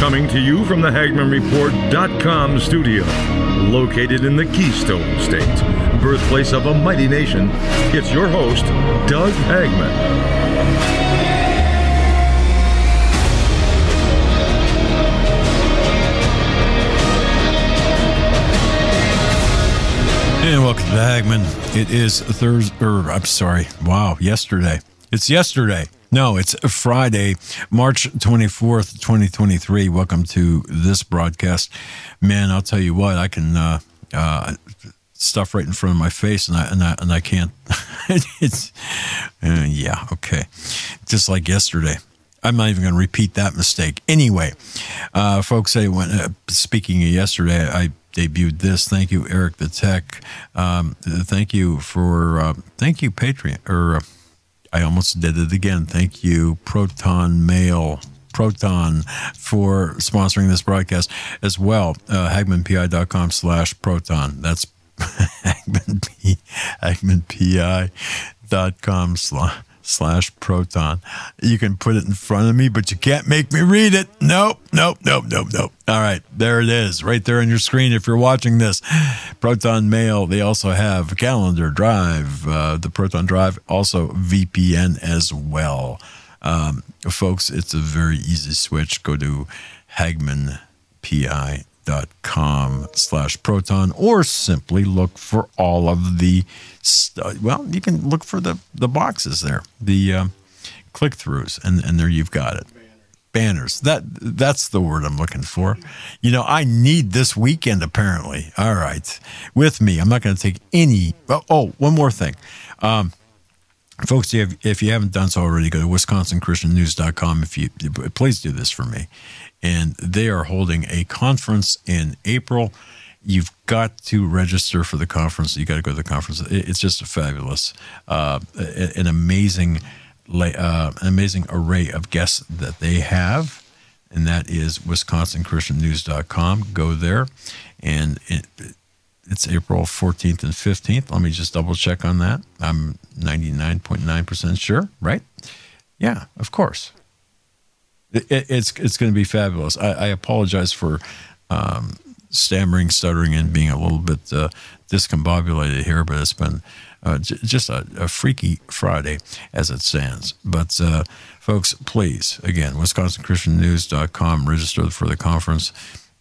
Coming to you from the HagmannReport.com studio, located in the Keystone State, birthplace of a mighty nation, it's your host, Doug Hagmann. And welcome to the Hagmann. It is yesterday. It's yesterday. No, it's Friday, March 24th, 2023. Welcome to this broadcast. Man, I'll tell you what, I can stuff right in front of my face, and I can't. It's yeah, okay. Just like yesterday. I'm not even going to repeat that mistake. Anyway, folks, speaking of yesterday, I debuted this. Thank you, Eric the Tech. Thank you, Patreon, I almost did it again. Thank you, Proton for sponsoring this broadcast as well. HagmannPI.com/Proton. That's HagmannPI.com/Proton. You can put it in front of me, but you can't make me read it. Nope. All right, there it is, right there on your screen if you're watching this. Proton Mail, they also have Calendar, Drive, the Proton Drive, also VPN as well. Folks, it's a very easy switch. Go to HagmannPI.com/Proton, or simply look for all of the you can look for the boxes there, the click-throughs, and there you've got it. Banners. That's the word I'm looking for. You know, I need this weekend, apparently. All right. With me, I'm not going to take any. Oh, one more thing. Folks, if you haven't done so already, go to WisconsinChristianNews.com. Please do this for me. And they are holding a conference in April. You've got to register for the conference. You got to go to the conference. It's just a fabulous, an amazing array of guests that they have, and that is WisconsinChristianNews.com. Go there, and it's April 14th and 15th. Let me just double check on that. I'm 99.9% sure, right? Yeah, of course. It's going to be fabulous. I apologize for stammering, stuttering, and being a little bit discombobulated here, but it's been just a freaky Friday as it stands. But folks, please, again, WisconsinChristianNews.com, register for the conference.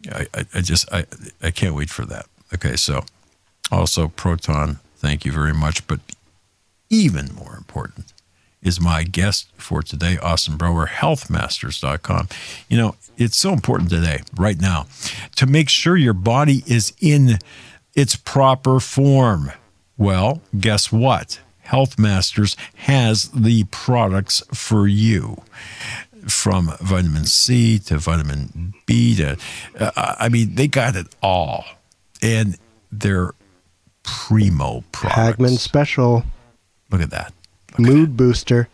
I can't wait for that. Okay, so also Proton, thank you very much. But even more important is my guest for today, Austin Brower, healthmasters.com. You know, it's so important today, right now, to make sure your body is in its proper form. Well, guess what? Health Masters has the products for you. From vitamin C to vitamin B to, they got it all. And they're primo products. Hagmann Special. Look at that. Mood booster.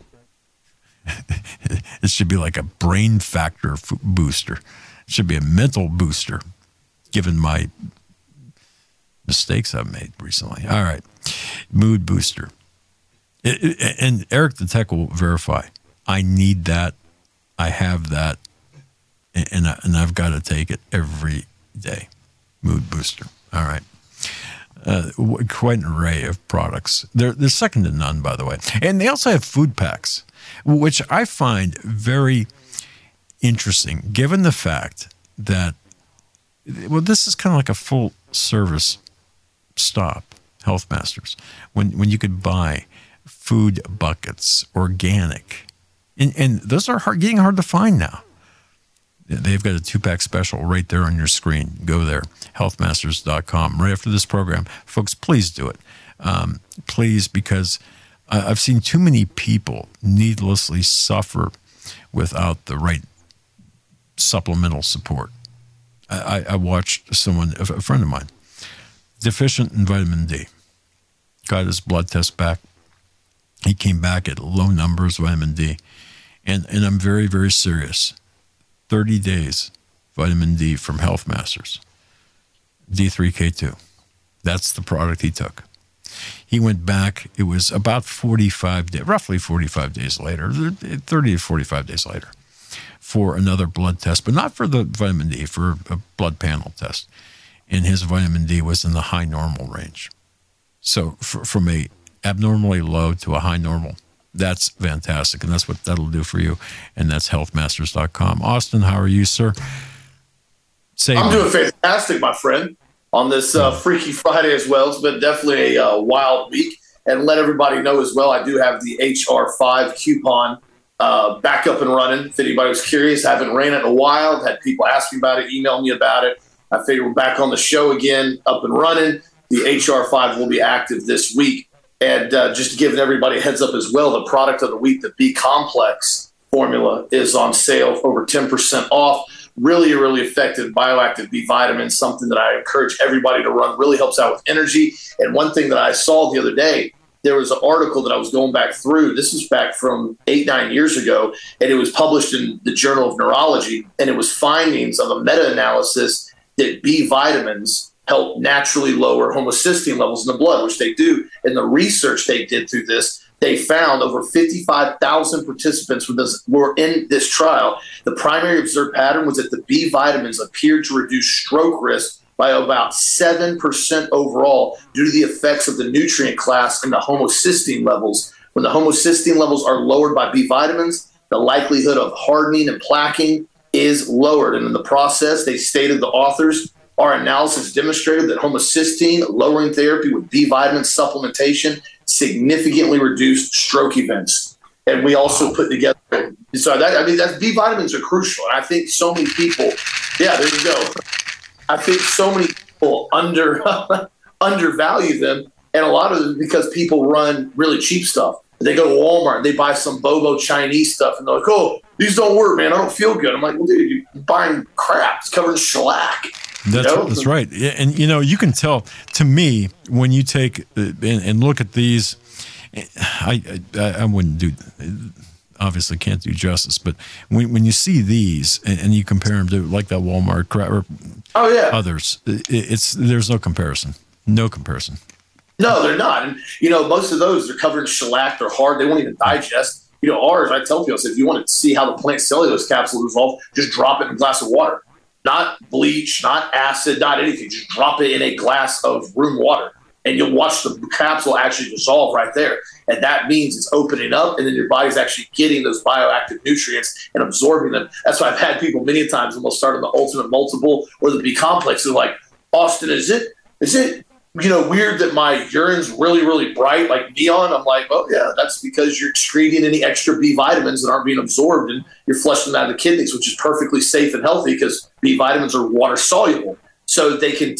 It should be like a brain factor booster. It should be a mental booster, given my mistakes I've made recently. All right. Mood booster. And Eric the Tech will verify. I need that. I have that. And I've got to take it every day. Mood booster. All right. Quite an array of products. They're second to none, by the way. And they also have food packs, which I find very interesting, given the fact that, well, this is kind of like a full service stop, Health Masters, when you could buy food buckets, organic, and those are getting hard to find now. They've got a 2-pack special right there on your screen. Go there, healthmasters.com. Right after this program, folks, please do it. Please, because I've seen too many people needlessly suffer without the right supplemental support. I watched someone, a friend of mine, deficient in vitamin D, got his blood test back. He came back at low numbers, vitamin D. And I'm very, very serious. 30 days vitamin D from Health Masters. D3K2. That's the product he took. He went back. It was about roughly 45 days later, 30 to 45 days later. for another blood test, but not for the vitamin D, for a blood panel test. And his vitamin D was in the high normal range. So from a abnormally low to a high normal, that's fantastic. And that's what that'll do for you. And that's healthmasters.com. Austin, how are you, sir? I'm doing fantastic, my friend, on this Freaky Friday as well. It's been definitely a wild week. And let everybody know as well, I do have the HR5 coupon back up and running. If anybody was curious, I haven't ran it in a while. I've had people ask me about it, email me about it. I figure we're back on the show again, up and running. The HR5 will be active this week. And just giving everybody a heads up as well, the product of the week, the B-Complex formula, is on sale for over 10% off. Really, really effective bioactive B vitamins, something that I encourage everybody to run. Really helps out with energy. And one thing that I saw the other day, there was an article that I was going back through. This was back from 8-9 years ago, and it was published in the Journal of Neurology, and it was findings of a meta-analysis that B vitamins help naturally lower homocysteine levels in the blood, which they do. And the research they did through this, they found over 55,000 participants were in this trial. The primary observed pattern was that the B vitamins appeared to reduce stroke risk by about 7% overall due to the effects of the nutrient class and the homocysteine levels. When the homocysteine levels are lowered by B vitamins, the likelihood of hardening and plaquing is lowered. And in the process, they stated, the authors, our analysis demonstrated that homocysteine lowering therapy with B vitamin supplementation significantly reduced stroke events. And we also put together, that B vitamins are crucial. And I think so many people, there you go. I think so many people undervalue them. And a lot of it is because people run really cheap stuff. They go to Walmart and they buy some Bobo Chinese stuff and they're like, oh, these don't work, man. I don't feel good. I'm like, well, dude, you're buying crap. It's covered in shellac. That's right. And, you can tell, to me, when you take and look at these, I wouldn't do, obviously can't do justice, but when you see these and you compare them to like that Walmart crap or others, there's no comparison. No comparison. No, they're not. And, most of those are covered in shellac. They're hard. They won't even digest. Ours, I tell people, I said, if you want to see how the plant cellulose capsule dissolve, just drop it in a glass of water. Not bleach, not acid, not anything. Just drop it in a glass of room water, and you'll watch the capsule actually dissolve right there. And that means it's opening up, and then your body's actually getting those bioactive nutrients and absorbing them. That's why I've had people many times when they'll start on the Ultimate Multiple or the B-Complex. They're like, Austin, is it weird that my urine's really, really bright, like neon? I'm like, oh, yeah, that's because you're excreting any extra B vitamins that aren't being absorbed, and you're flushing them out of the kidneys, which is perfectly safe and healthy because B vitamins are water soluble. So they needed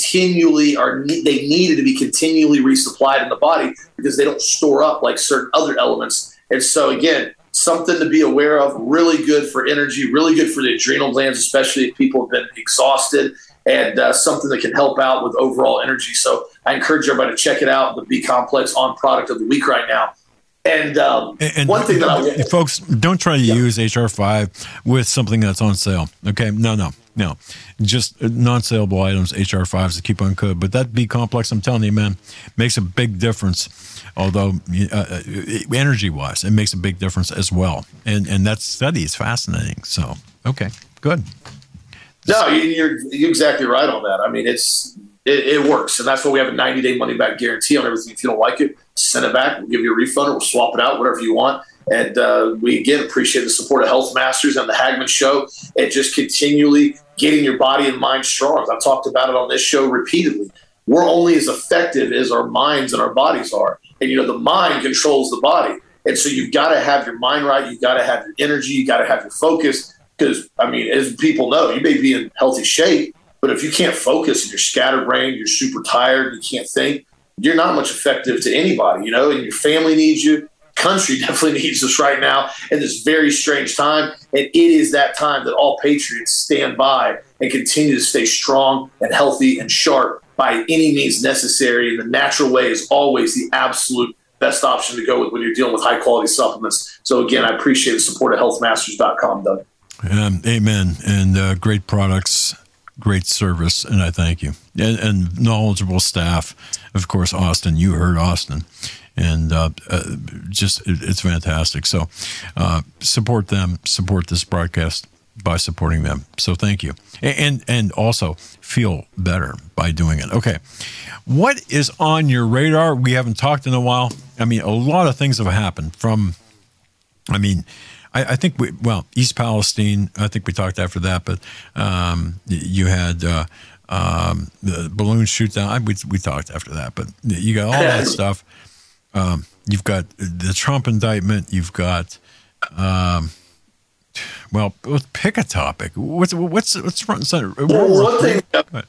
to be continually resupplied in the body because they don't store up like certain other elements. And so, again, something to be aware of, really good for energy, really good for the adrenal glands, especially if people have been exhausted, and something that can help out with overall energy. So I encourage everybody to check it out, the B-Complex on product of the week right now. And one thing that folks, don't try to use HR5 with something that's on sale. Okay, no. Just non-saleable items. HR5 is the coupon code, but that B-Complex, I'm telling you, man, makes a big difference. Although energy-wise, it makes a big difference as well. And that study is fascinating. So, okay, good. No, you're exactly right on that. I mean, it works, and that's why we have a 90-day money-back guarantee on everything. If you don't like it, send it back. We'll give you a refund, or we'll swap it out, whatever you want. And we, again, appreciate the support of Health Masters and the Hagman Show, and just continually getting your body and mind strong. I've talked about it on this show repeatedly. We're only as effective as our minds and our bodies are. And, the mind controls the body. And so you've got to have your mind right. You've got to have your energy. You got to have your focus. Because, as people know, you may be in healthy shape, but if you can't focus and you're scatterbrained, you're super tired, you can't think, you're not much effective to anybody, and your family needs you. Country definitely needs us right now in this very strange time. And it is that time that all patriots stand by and continue to stay strong and healthy and sharp by any means necessary. And the natural way is always the absolute best option to go with when you're dealing with high quality supplements. So again, I appreciate the support of healthmasters.com, Doug. Amen. And great products, great service, and I thank you. And knowledgeable staff. Of course, Austin, you heard Austin. and it's fantastic. So support them, support this broadcast by supporting them. So thank you, and also feel better by doing it. Okay, what is on your radar? We haven't talked in a while. I mean, a lot of things have happened from. I mean, I think East Palestine. I think we talked after that, but you had. The balloon shoot down. We talked after that, but you got all that stuff. You've got the Trump indictment. You've got, pick a topic. What's front and center? One thing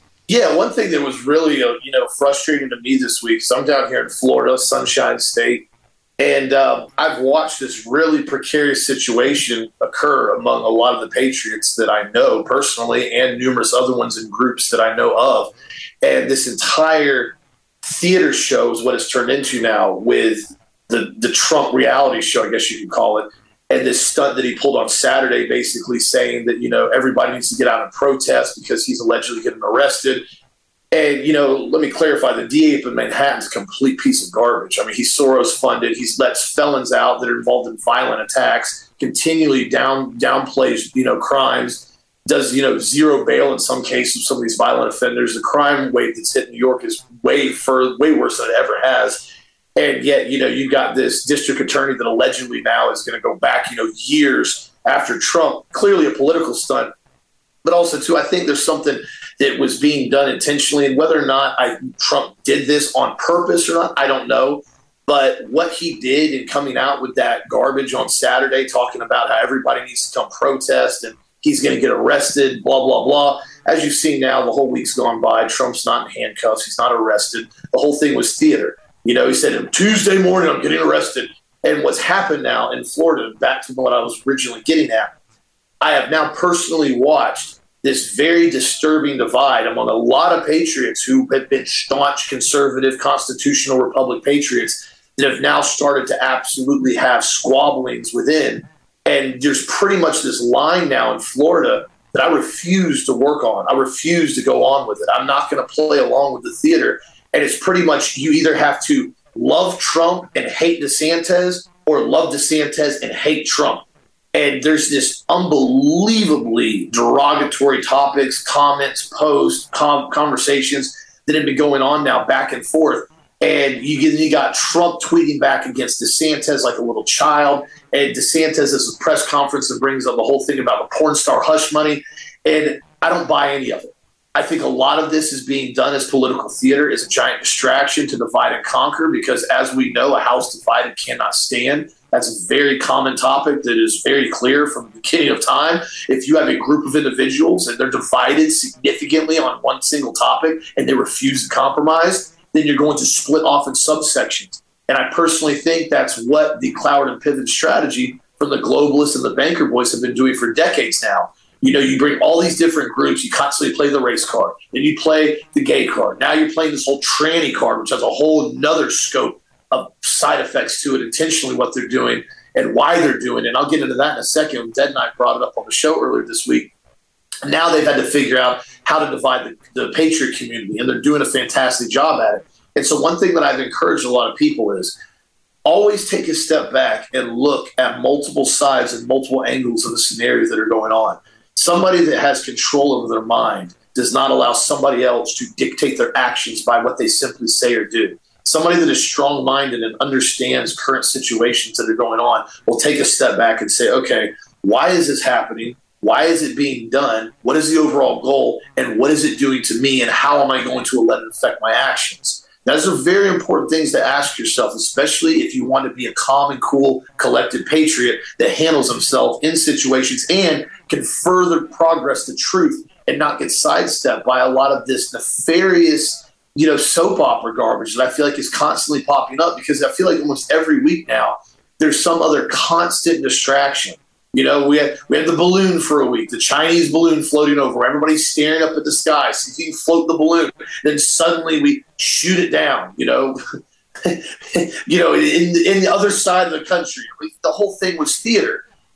that was really frustrating to me this week. So I'm down here in Florida, Sunshine State. And I've watched this really precarious situation occur among a lot of the patriots that I know personally and numerous other ones in groups that I know of. And this entire theater show is what it's turned into now with the Trump reality show, I guess you could call it. And this stunt that he pulled on Saturday, basically saying that, everybody needs to get out and protest because he's allegedly getting arrested. And, let me clarify, the DA up in Manhattan's a complete piece of garbage. I mean, he's Soros funded. He's lets felons out that are involved in violent attacks, continually downplays, crimes, does, zero bail in some cases, some of these violent offenders. The crime rate that's hit New York is way worse than it ever has. And yet, you got this district attorney that allegedly now is going to go back, years after Trump, clearly a political stunt. But also, too, I think there's something that was being done intentionally. And whether or not Trump did this on purpose or not, I don't know. But what he did in coming out with that garbage on Saturday, talking about how everybody needs to come protest and he's going to get arrested, blah, blah, blah. As you've seen now, the whole week's gone by. Trump's not in handcuffs. He's not arrested. The whole thing was theater. He said, Tuesday morning, I'm getting arrested. And what's happened now in Florida, back to what I was originally getting at, I have now personally watched this very disturbing divide among a lot of patriots who have been staunch conservative constitutional republic patriots that have now started to absolutely have squabblings within. And there's pretty much this line now in Florida that I refuse to work on. I refuse to go on with it. I'm not going to play along with the theater. And it's pretty much you either have to love Trump and hate DeSantis or love DeSantis and hate Trump. And there's this unbelievably derogatory topics, comments, posts, conversations that have been going on now back and forth. And you got Trump tweeting back against DeSantis like a little child. And DeSantis has a press conference that brings up the whole thing about the porn star hush money. And I don't buy any of it. I think a lot of this is being done as political theater, is a giant distraction to divide and conquer, because as we know, a house divided cannot stand. That's a very common topic that is very clear from the beginning of time. If you have a group of individuals and they're divided significantly on one single topic and they refuse to compromise, then you're going to split off in subsections. And I personally think that's what the Cloward and Piven strategy from the globalists and the banker boys have been doing for decades now. You bring all these different groups, you constantly play the race card, then you play the gay card. Now you're playing this whole tranny card, which has a whole nother scope of side effects to it, intentionally what they're doing and why they're doing it. And I'll get into that in a second. Dead and I brought it up on the show earlier this week. Now they've had to figure out how to divide the patriot community, and they're doing a fantastic job at it. And so one thing that I've encouraged a lot of people is always take a step back and look at multiple sides and multiple angles of the scenarios that are going on. Somebody that has control over their mind does not allow somebody else to dictate their actions by what they simply say or do. Somebody that is strong-minded and understands current situations that are going on will take a step back and say, okay, why is this happening? Why is it being done? What is the overall goal? And what is it doing to me? And how am I going to let it affect my actions? Those are very important things to ask yourself, especially if you want to be a calm and cool, collected patriot that handles himself in situations and can further progress the truth and not get sidestepped by a lot of this nefarious, soap opera garbage that I feel like is constantly popping up, because I feel like almost every week now there's some other constant distraction. We had the balloon for a week, the Chinese balloon floating over. Everybody's staring up at the sky, see if you can float the balloon. Then suddenly we shoot it down, in the other side of the country. The whole thing was theater.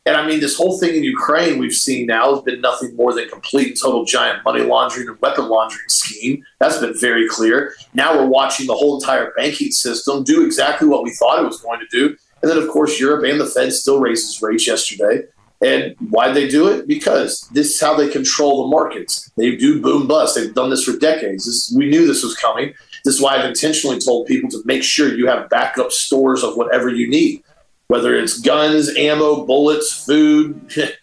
And I mean, this whole thing in Ukraine we've seen now has been nothing more than complete and total giant money laundering and weapon laundering scheme. That's been very clear. Now we're watching the whole entire banking system do exactly what we thought it was going to do. And then, of course, Europe and the Fed still raised rates yesterday. And why they do it? Because this is how they control the markets. They do boom bust. They've done this for decades. We knew this was coming. This is why I've intentionally told people to make sure you have backup stores of whatever you need, whether it's guns, ammo, bullets, food,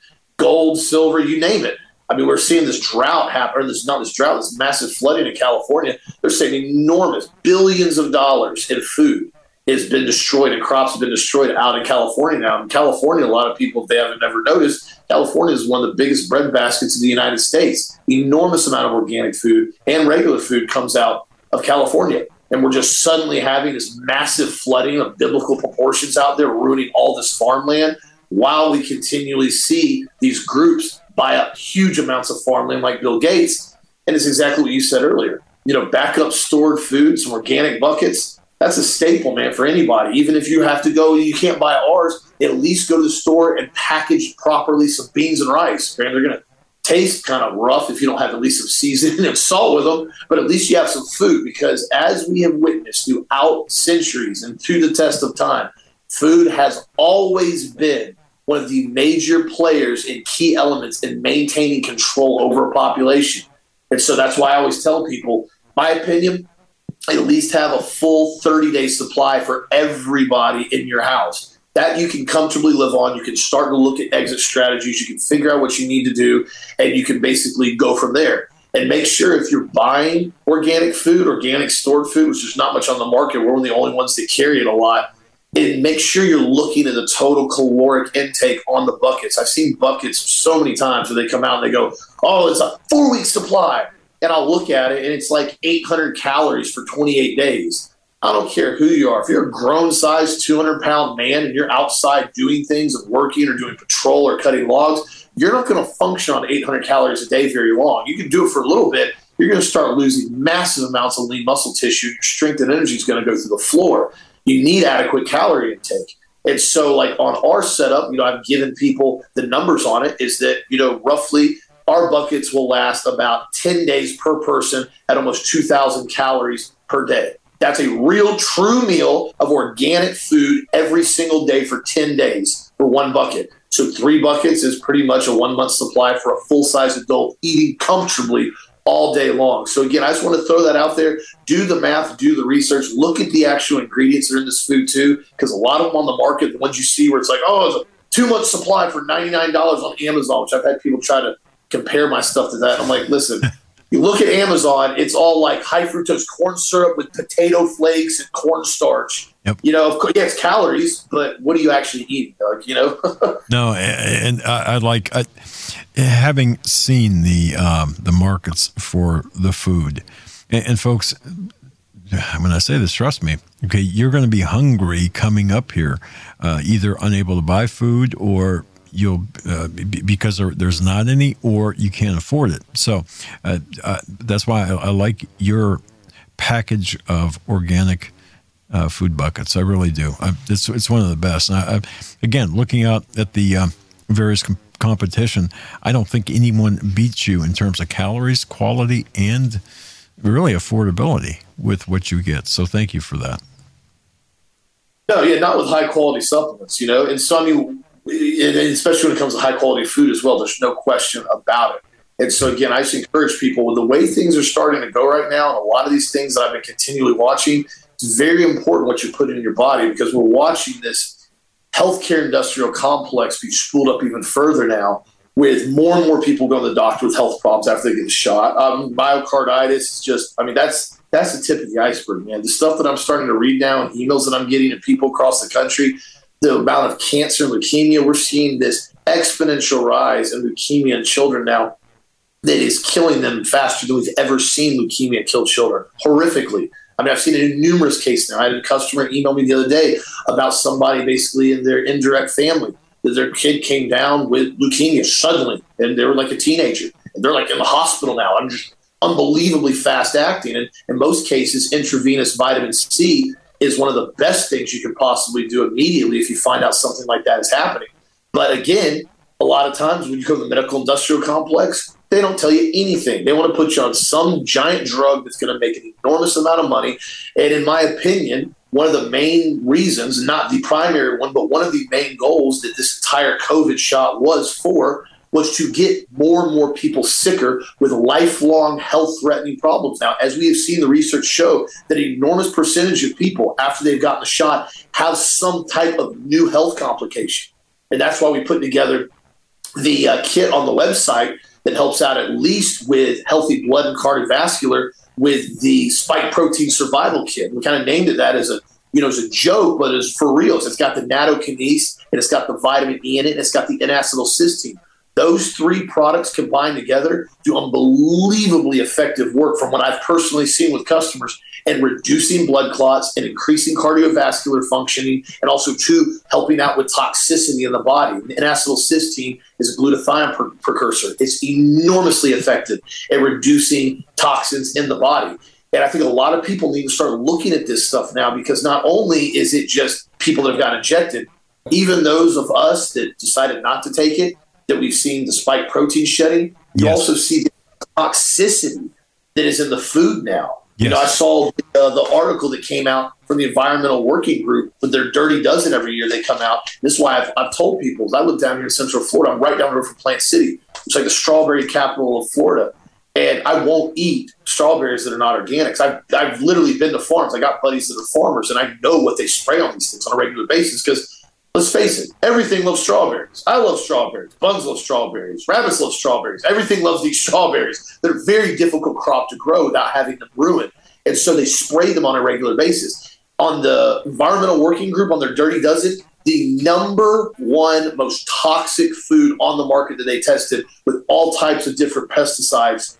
gold, silver, you name it. I mean, we're seeing this drought happen, or this massive flooding in California. They're saving enormous billions of dollars in food. It's been destroyed, and crops have been destroyed out in California now. In California, a lot of people, if they haven't never noticed, California is one of the biggest bread baskets in the United States. Enormous amount of organic food and regular food comes out of California. And we're just suddenly having this massive flooding of biblical proportions out there, ruining all this farmland, while we continually see these groups buy up huge amounts of farmland like Bill Gates. And it's exactly what you said earlier. Backup stored food, some organic buckets. That's a staple, man, for anybody. Even if you have to go, you can't buy ours, at least go to the store and package properly some beans and rice. And they're going to taste kind of rough if you don't have at least some seasoning and salt with them, but at least you have some food, because as we have witnessed throughout centuries and through the test of time, food has always been one of the major players and key elements in maintaining control over a population. And so that's why I always tell people, my opinion, at least have a full 30-day supply for everybody in your house that you can comfortably live on. You can start to look at exit strategies. You can figure out what you need to do, and you can basically go from there. And make sure if you're buying organic food, organic stored food, which there's not much on the market, we're one of the only ones that carry it a lot, and make sure you're looking at the total caloric intake on the buckets. I've seen buckets so many times where they come out and they go, oh, it's a 4-week supply. And I'll look at it, and it's like 800 calories for 28 days. I don't care who you are. If you're a grown-sized 200-pound man and you're outside doing things and working or doing patrol or cutting logs, you're not going to function on 800 calories a day very long. You can do it for a little bit. You're going to start losing massive amounts of lean muscle tissue. Your strength and energy is going to go through the floor. You need adequate calorie intake. And so, like on our setup, I've given people the numbers on it, is that, roughly – our buckets will last about 10 days per person at almost 2,000 calories per day. That's a real true meal of organic food every single day for 10 days for one bucket. So 3 buckets is pretty much a 1-month supply for a full-size adult eating comfortably all day long. So again, I just want to throw that out there. Do the math, do the research, look at the actual ingredients that are in this food too, because a lot of them on the market, the ones you see where it's like, oh, it's a 2-month supply for $99 on Amazon, which I've had people try to compare my stuff to that. I'm like, listen, you look at Amazon, it's all like high fructose corn syrup with potato flakes and cornstarch. Yep. Of course, it's calories, but what are you actually eating, Doug? No, and I like having seen the markets for the food, and folks, when I say this, trust me. Okay, you're going to be hungry coming up here, either unable to buy food or you'll because there's not any, or you can't afford it. So that's why I like your package of organic food buckets. I really do. It's one of the best. And again, looking out at the various competition, I don't think anyone beats you in terms of calories, quality, and really affordability with what you get. So thank you for that. No, yeah, not with high quality supplements, And so, I mean, especially when it comes to high quality food as well, there's no question about it. And so again, I just encourage people, with the way things are starting to go right now, and a lot of these things that I've been continually watching, it's very important what you put in your body, because we're watching this healthcare industrial complex be spooled up even further now, with more and more people going to the doctor with health problems after they get the shot. Myocarditis is just, that's the tip of the iceberg, man. The stuff that I'm starting to read now and emails that I'm getting to people across the country, the amount of cancer and leukemia, we're seeing this exponential rise in leukemia in children now that is killing them faster than we've ever seen leukemia kill children, horrifically. I've seen it in numerous cases now. I had a customer email me the other day about somebody basically in their indirect family, that their kid came down with leukemia suddenly, and they were like a teenager. And they're like in the hospital now. I'm just unbelievably fast acting. And in most cases, intravenous vitamin C is one of the best things you can possibly do immediately if you find out something like that is happening. But again, a lot of times when you go to the medical industrial complex, they don't tell you anything. They want to put you on some giant drug that's going to make an enormous amount of money. And in my opinion, one of the main reasons, not the primary one, but one of the main goals that this entire COVID shot was to get more and more people sicker with lifelong health-threatening problems. Now, as we have seen the research show, that an enormous percentage of people, after they've gotten the shot, have some type of new health complication. And that's why we put together the kit on the website that helps out at least with healthy blood and cardiovascular with the spike protein survival kit. We kind of named it that as a joke, but it's for real. So it's got the nattokinase, and it's got the vitamin E in it, and it's got the N-acetylcysteine. Those three products combined together do unbelievably effective work from what I've personally seen with customers and reducing blood clots and increasing cardiovascular functioning, and also, too, helping out with toxicity in the body. N-acetylcysteine is a glutathione precursor. It's enormously effective at reducing toxins in the body. And I think a lot of people need to start looking at this stuff now, because not only is it just people that have got injected, even those of us that decided not to take it, that we've seen the spike protein shedding, you also see the toxicity that is in the food now. Yes. I saw the article that came out from the Environmental Working Group with their Dirty Dozen every year. They come out. This is why I've told people, I live down here in Central Florida. I'm right down the road from Plant City. It's like the strawberry capital of Florida. And I won't eat strawberries that are not organics. I've literally been to farms. I got buddies that are farmers, and I know what they spray on these things on a regular basis because, let's face it, everything loves strawberries. I love strawberries. Bugs love strawberries. Rabbits love strawberries. Everything loves these strawberries. They're a very difficult crop to grow without having them ruined. And so they spray them on a regular basis. On the Environmental Working Group, on their Dirty Dozen, the number one most toxic food on the market that they tested with all types of different pesticides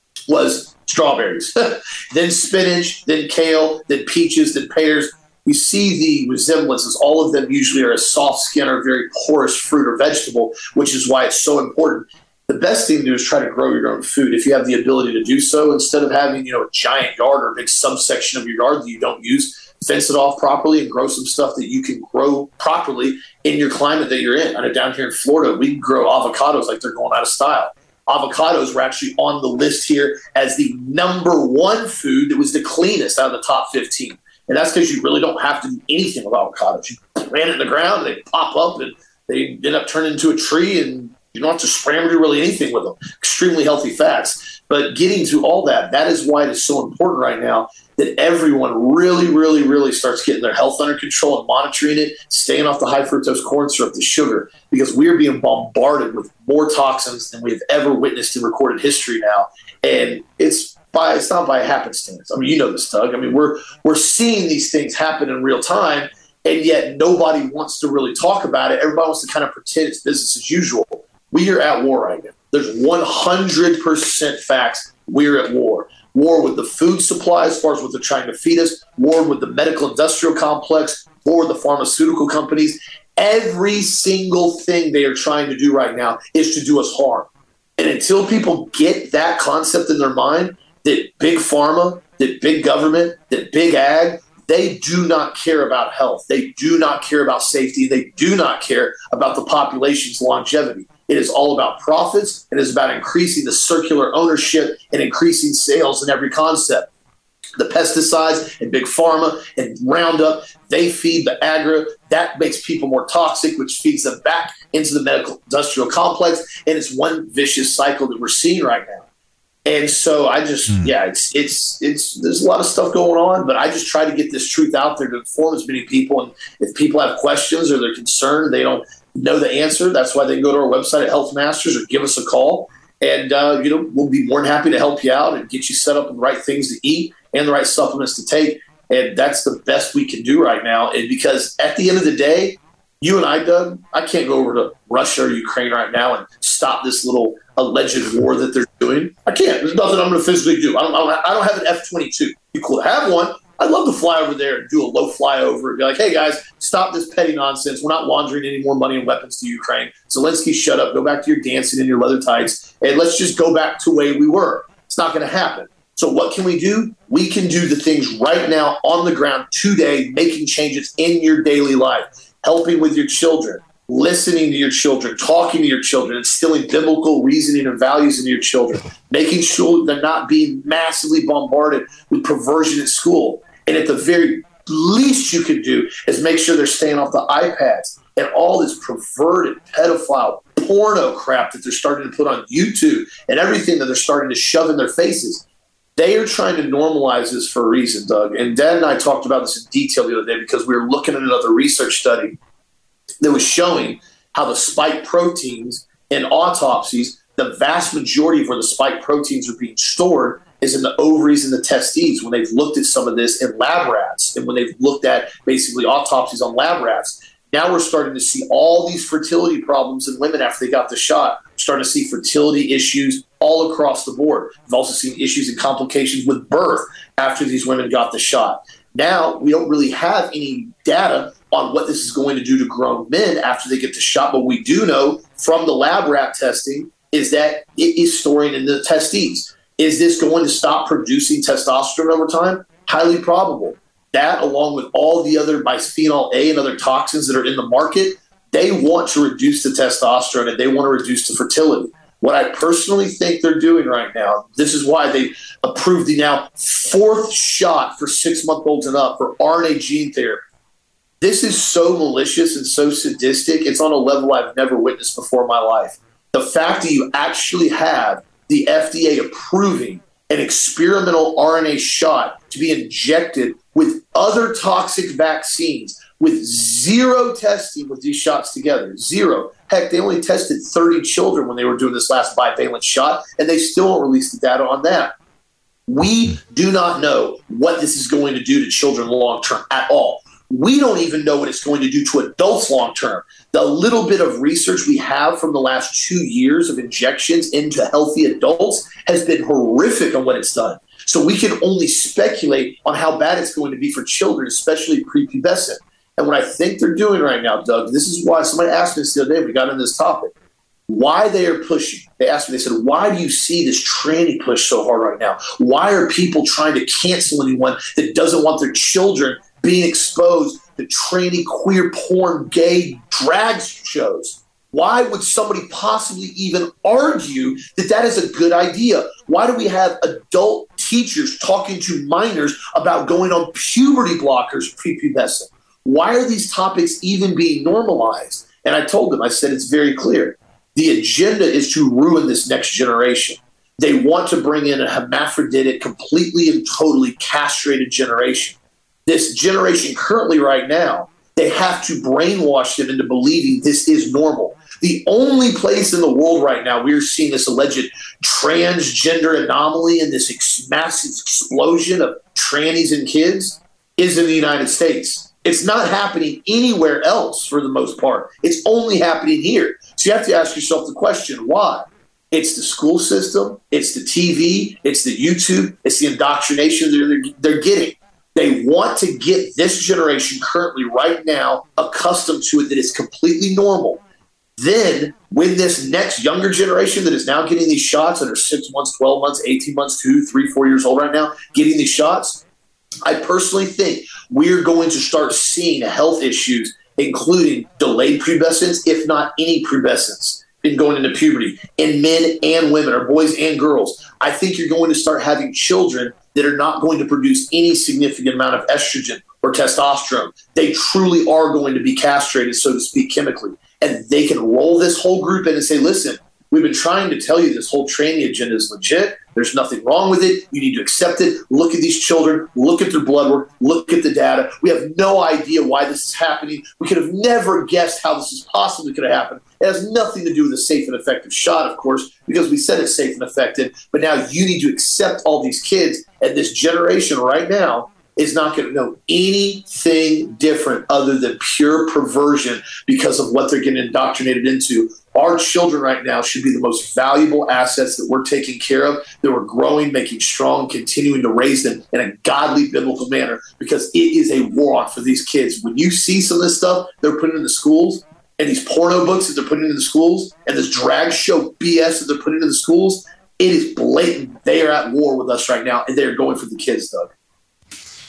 was strawberries. Then spinach, then kale, then peaches, then pears. You see the resemblances. All of them usually are a soft skin or very porous fruit or vegetable, which is why it's so important. The best thing to do is try to grow your own food if you have the ability to do so, instead of having a giant yard or a big subsection of your yard that you don't use. Fence it off properly and grow some stuff that you can grow properly in your climate that you're in. I know down here in Florida, we grow avocados like they're going out of style. Avocados were actually on the list here as the number one food that was the cleanest out of the top 15. And that's because you really don't have to do anything with avocados. You plant it in the ground, they pop up, and they end up turning into a tree, and you don't have to spray them or do really anything with them. Extremely healthy fats. But getting to all that is why it is so important right now that everyone really, really, really starts getting their health under control and monitoring it, staying off the high fructose corn syrup, the sugar, because we're being bombarded with more toxins than we have ever witnessed in recorded history now. And it's not by happenstance. I mean, you know this, Doug. I mean, we're seeing these things happen in real time, and yet nobody wants to really talk about it. Everybody wants to kind of pretend it's business as usual. We are at war right now. There's 100% facts. We're at war. War with the food supply as far as what they're trying to feed us, war with the medical industrial complex, war with the pharmaceutical companies. Every single thing they are trying to do right now is to do us harm. And until people get that concept in their mind, that big pharma, that big government, that big ag, they do not care about health. They do not care about safety. They do not care about the population's longevity. It is all about profits. It is about increasing the circular ownership and increasing sales in every concept. The pesticides and big pharma and Roundup, they feed the agra. That makes people more toxic, which feeds them back into the medical industrial complex. And it's one vicious cycle that we're seeing right now. And so I just, it's there's a lot of stuff going on, but I just try to get this truth out there to inform as many people. And if people have questions or they're concerned, they don't know the answer, that's why they can go to our website at Health Masters or give us a call. And, we'll be more than happy to help you out and get you set up with the right things to eat and the right supplements to take. And that's the best we can do right now. And because at the end of the day, you and I, Doug, I can't go over to Russia or Ukraine right now and stop this little alleged war that they're doing. I can't. There's nothing I'm going to physically do. I don't have an F-22. You could have one. I'd love to fly over there and do a low flyover and be like, hey, guys, stop this petty nonsense. We're not laundering any more money and weapons to Ukraine. Zelensky, shut up. Go back to your dancing in your leather tights, and let's just go back to the way we were. It's not going to happen. So what can we do? We can do the things right now on the ground today, making changes in your daily life, helping with your children, listening to your children, talking to your children, instilling biblical reasoning and values into your children, making sure they're not being massively bombarded with perversion at school. And at the very least you can do is make sure they're staying off the iPads and all this perverted, pedophile, porno crap that they're starting to put on YouTube and everything that they're starting to shove in their faces. They are trying to normalize this for a reason, Doug. And Dad and I talked about this in detail the other day because we were looking at another research study that was showing how the spike proteins in autopsies, the vast majority of where the spike proteins are being stored is in the ovaries and the testes when they've looked at some of this in lab rats and when they've looked at basically autopsies on lab rats. Now we're starting to see all these fertility problems in women after they got the shot. We're starting to see fertility issues all across the board. We've also seen issues and complications with birth after these women got the shot. Now we don't really have any data on what this is going to do to grown men after they get the shot. But we do know from the lab rat testing is that it is storing in the testes. Is this going to stop producing testosterone over time? Highly probable. That, along with all the other bisphenol A and other toxins that are in the market, they want to reduce the testosterone and they want to reduce the fertility. What I personally think they're doing right now, this is why they approved the now 4th shot for 6-month-olds and up for RNA gene therapy. This is so malicious and so sadistic. It's on a level I've never witnessed before in my life. The fact that you actually have the FDA approving an experimental RNA shot to be injected with other toxic vaccines with zero testing with these shots together. Zero. Heck, they only tested 30 children when they were doing this last bivalent shot, and they still won't release the data on that. We do not know what this is going to do to children long-term at all. We don't even know what it's going to do to adults long-term. The little bit of research we have from the last 2 years of injections into healthy adults has been horrific on what it's done. So we can only speculate on how bad it's going to be for children, especially prepubescent. And what I think they're doing right now, Doug, this is why somebody asked me this the other day, we got into this topic, why they are pushing. They asked me, they said, why do you see this tranny push so hard right now? Why are people trying to cancel anyone that doesn't want their children being exposed to tranny, queer porn, gay drag shows? Why would somebody possibly even argue that that is a good idea? Why do we have adult teachers talking to minors about going on puberty blockers prepubescent? Why are these topics even being normalized? And I told them, I said, it's very clear. The agenda is to ruin this next generation. They want to bring in a hermaphroditic, completely and totally castrated generation. This generation currently right now, they have to brainwash them into believing this is normal. The only place in the world right now we're seeing this alleged transgender anomaly and this massive explosion of trannies and kids is in the United States. It's not happening anywhere else for the most part. It's only happening here. So you have to ask yourself the question, why? It's the school system, it's the TV, it's the YouTube, it's the indoctrination they're getting. They want to get this generation currently right now accustomed to it, that it's completely normal. Then when this next younger generation that is now getting these shots that are 6 months, 12 months, 18 months, 2, 3, 4 years old right now, getting these shots, I personally think we're going to start seeing health issues, including delayed pubescence, if not any pubescence, in going into puberty, in men and women, or boys and girls. I think you're going to start having children that are not going to produce any significant amount of estrogen or testosterone. They truly are going to be castrated, so to speak, chemically. And they can roll this whole group in and say, listen, we've been trying to tell you this whole tranny agenda is legit. There's nothing wrong with it. You need to accept it. Look at these children. Look at their blood work. Look at the data. We have no idea why this is happening. We could have never guessed how this is possibly could have happened. It has nothing to do with a safe and effective shot, of course, because we said it's safe and effective. But now you need to accept all these kids, and this generation right now is not going to know anything different other than pure perversion because of what they're getting indoctrinated into. Our children right now should be the most valuable assets that we're taking care of, that we're growing, making strong, continuing to raise them in a godly, biblical manner, because it is a war on for these kids. When you see some of this stuff they're putting in the schools, and these porno books that they're putting in the schools, and this drag show BS that they're putting in the schools, it is blatant. They are at war with us right now, and they are going for the kids, Doug.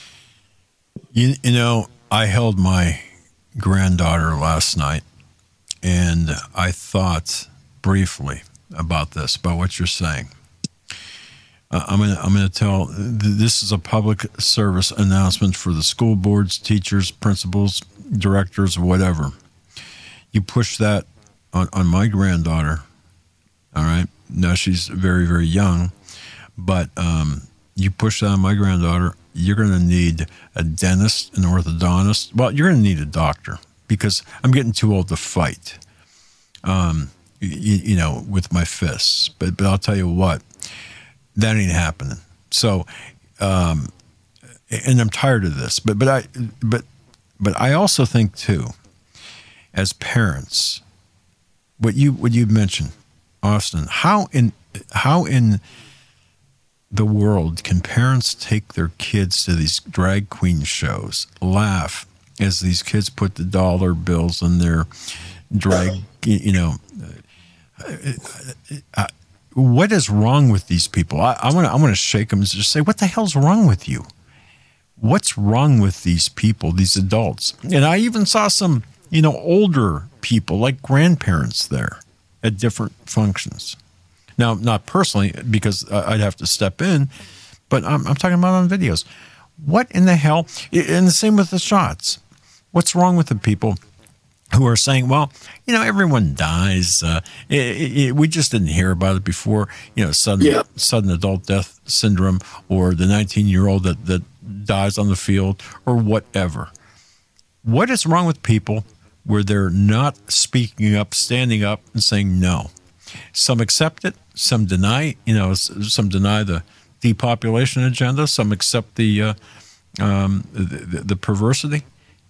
You know, I held my granddaughter last night, and I thought briefly about what you're saying. I'm going to tell. This is a public service announcement for the school boards, teachers, principals, directors, whatever. You push that on my granddaughter. All right. Now she's very, very young, but you push that on my granddaughter, you're going to need a dentist, an orthodontist. Well, you're going to need a doctor because I'm getting too old to fight. With my fists. But I'll tell you what, that ain't happening. So, and I'm tired of this. But I also think too, as parents, what you mentioned, Austin, how in the world can parents take their kids to these drag queen shows, laugh as these kids put the dollar bills in their drag, what is wrong with these people? I want to shake them and just say, what the hell's wrong with you? What's wrong with these people, these adults? And I even saw some, older people like grandparents there at different functions. Now, not personally, because I'd have to step in, but I'm talking about on videos. What in the hell? And the same with the shots. What's wrong with the people who are saying, well, everyone dies. We just didn't hear about it before, sudden adult death syndrome, or the 19-year-old that dies on the field, or whatever. What is wrong with people where they're not speaking up, standing up, and saying no? Some accept it, some deny. Some deny the depopulation agenda. Some accept the perversity.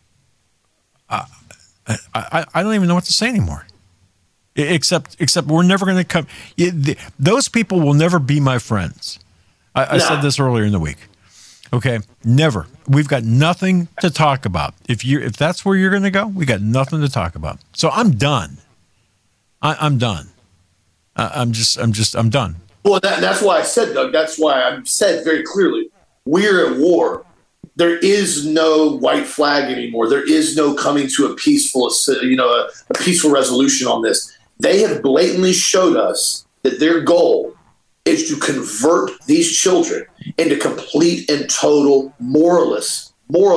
I don't even know what to say anymore. Except we're never going to come. Those people will never be my friends. I said this earlier in the week. Okay, never. We've got nothing to talk about. If that's where you're going to go, we got nothing to talk about. So I'm done. I'm done. I'm done. Well, that's why I said, Doug. That's why I said very clearly, we're at war. There is no white flag anymore. There is no coming to a peaceful, a peaceful resolution on this. They have blatantly showed us that their goal is to convert these children into complete and total moralists,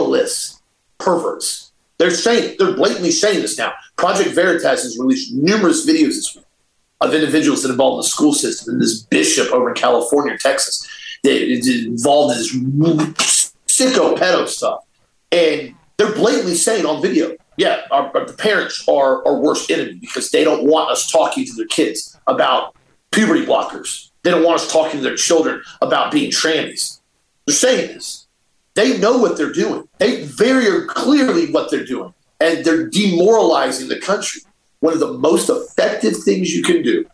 perverts. They're blatantly saying this now. Project Veritas has released numerous videos this week of individuals that involved in the school system, and this bishop over in California or Texas that is involved in this sicko pedo stuff. And they're blatantly saying on video, the parents are our worst enemy because they don't want us talking to their kids about puberty blockers. They don't want us talking to their children about being trannies. They're saying this. They know what they're doing. They very clearly what they're doing. And they're demoralizing the country. One of the most effective things you can do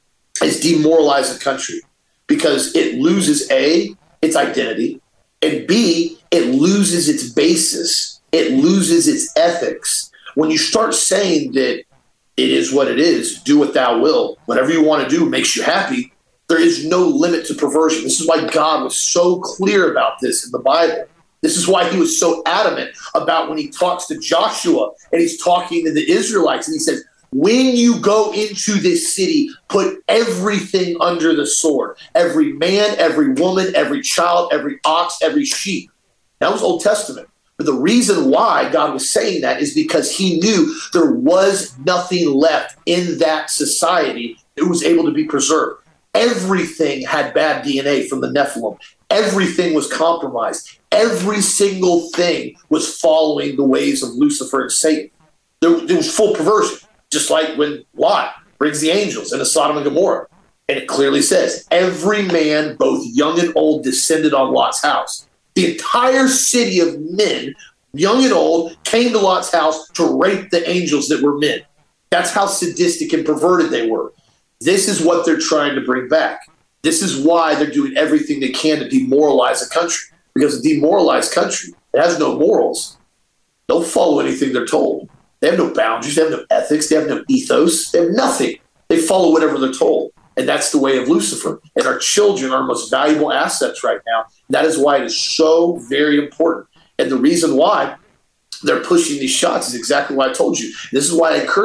is demoralize the country because it loses, A, its identity, and B, it loses its basis. It loses its ethics. When you start saying that it is what it is, do what thou will, whatever you want to do makes you happy, there is no limit to perversion. This is why God was so clear about this in the Bible. This is why he was so adamant about when he talks to Joshua and he's talking to the Israelites and he says, when you go into this city, put everything under the sword. Every man, every woman, every child, every ox, every sheep. That was Old Testament. But the reason why God was saying that is because he knew there was nothing left in that society that was able to be preserved. Everything had bad DNA from the Nephilim. Everything was compromised. Every single thing was following the ways of Lucifer and Satan. There was full perversion. Just like when Lot brings the angels into Sodom and Gomorrah. And it clearly says, every man, both young and old, descended on Lot's house. The entire city of men, young and old, came to Lot's house to rape the angels that were men. That's how sadistic and perverted they were. This is what they're trying to bring back. This is why they're doing everything they can to demoralize a country. Because a demoralized country that has no morals, they'll follow anything they're told. They have no boundaries. They have no ethics. They have no ethos. They have nothing. They follow whatever they're told. And that's the way of Lucifer. And our children are our most valuable assets right now. That is why it is so very important. And the reason why they're pushing these shots is exactly what I told you. This is why I encourage you.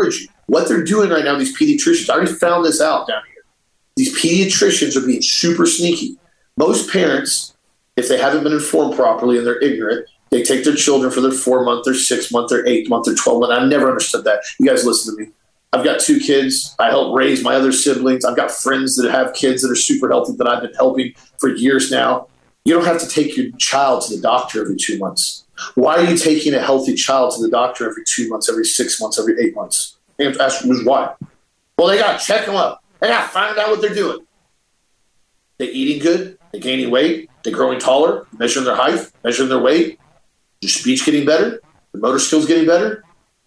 what they're doing right now, these pediatricians, I already found this out down here. These pediatricians are being super sneaky. Most parents, if they haven't been informed properly and they're ignorant, they take their children for their 4-month, their 6-month, their 8-month, their 12-month. I never understood that. You guys listen to me. I've got 2 kids. I help raise my other siblings. I've got friends that have kids that are super healthy that I've been helping for years now. You don't have to take your child to the doctor every 2 months. Why are you taking a healthy child to the doctor every 2 months, every 6 months, every 8 months? And ask why. Well, they got to check them up. They got to find out what they're doing. They eating good. They gaining weight. They growing taller. Measuring their height. Measuring their weight. Your speech getting better. Your motor skills getting better.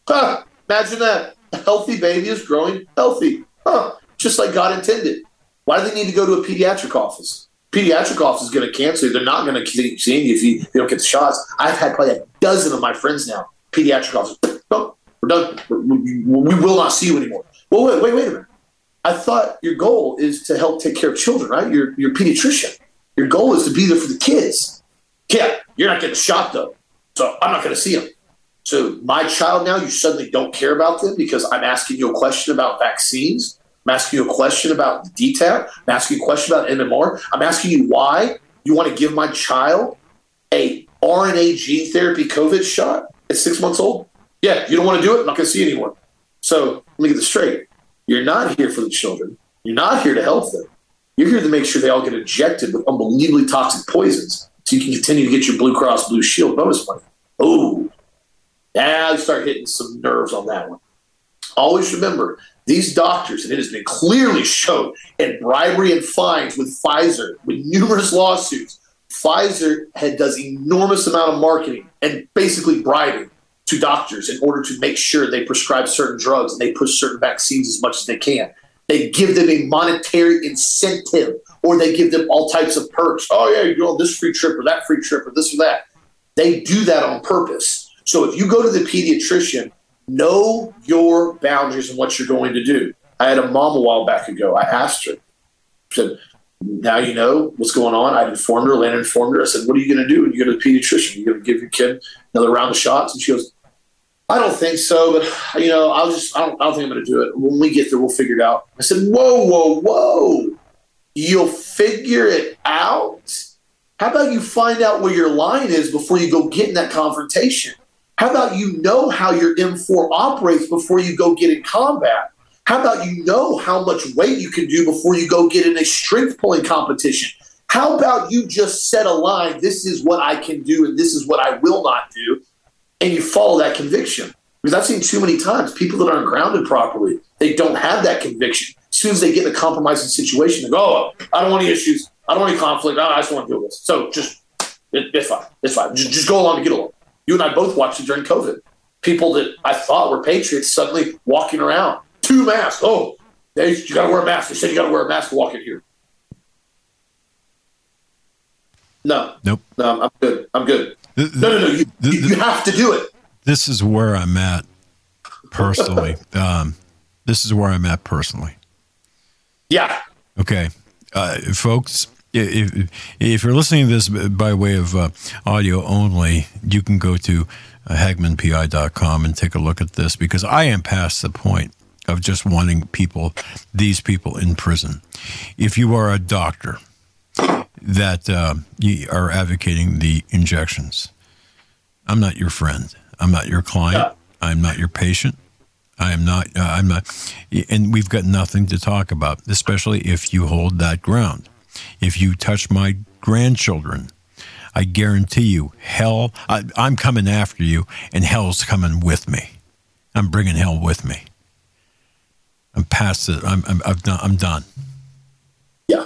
Imagine that. A healthy baby is growing healthy. Just like God intended. Why do they need to go to a pediatric office? Pediatric office is going to cancel you. They're not going to keep seeing you if you don't get the shots. I've had probably a dozen of my friends now. Pediatric office. No, we're done. We will not see you anymore. Well, wait a minute. I thought your goal is to help take care of children, right? You're a pediatrician. Your goal is to be there for the kids. Yeah, you're not getting shot, though. So I'm not going to see them. So my child now, you suddenly don't care about them because I'm asking you a question about vaccines. I'm asking you a question about DTaP. I'm asking you a question about MMR. I'm asking you why you want to give my child a RNA gene therapy COVID shot at 6 months old. Yeah, you don't want to do it? I'm not going to see you anymore. So let me get this straight. You're not here for the children. You're not here to help them. You're here to make sure they all get injected with unbelievably toxic poisons so you can continue to get your Blue Cross Blue Shield bonus money. Oh, now you start hitting some nerves on that one. Always remember, these doctors, and it has been clearly shown in bribery and fines with Pfizer, with numerous lawsuits, Pfizer does enormous amount of marketing and basically bribing to doctors in order to make sure they prescribe certain drugs and they push certain vaccines as much as they can. They give them a monetary incentive, or they give them all types of perks. Oh, yeah, you're doing this free trip or that free trip or this or that. They do that on purpose. So if you go to the pediatrician, know your boundaries and what you're going to do. I had a mom a while back ago. I asked her, I said, now you know what's going on. I informed her, Lana informed her. I said, what are you going to do when you go to the pediatrician? Are you going to give your kid another round of shots? And she goes, I don't think so, but I don't think I'm going to do it. When we get there, we'll figure it out. I said, whoa. You'll figure it out? How about you find out where your line is before you go get in that confrontation? How about you know how your M4 operates before you go get in combat? How about you know how much weight you can do before you go get in a strength pulling competition? How about you just set a line, this is what I can do and this is what I will not do, and you follow that conviction? Because I've seen too many times people that aren't grounded properly, they don't have that conviction. As soon as they get in a compromising situation, they go, oh, I don't want any issues. I don't want any conflict. I just want to do this. So it's fine. It's fine. Just go along to get along. You and I both watched it during COVID. People that I thought were patriots suddenly walking around. 2 masks. Oh, you got to wear a mask. They said you got to wear a mask to walk in here. No. Nope. No, I'm good. No. You have to do it. This is where I'm at personally. Yeah. Okay. Folks, if you're listening to this by way of audio only, you can go to HagmannPI.com and take a look at this, because I am past the point of just wanting these people in prison. If you are a doctor that you are advocating the injections, I'm not your friend. I'm not your client. I'm not your patient. I'm not, and we've got nothing to talk about, especially if you hold that ground. If you touch my grandchildren, I guarantee you, hell, I'm coming after you, and hell's coming with me. I'm bringing hell with me. I'm past it. I'm done. Yeah.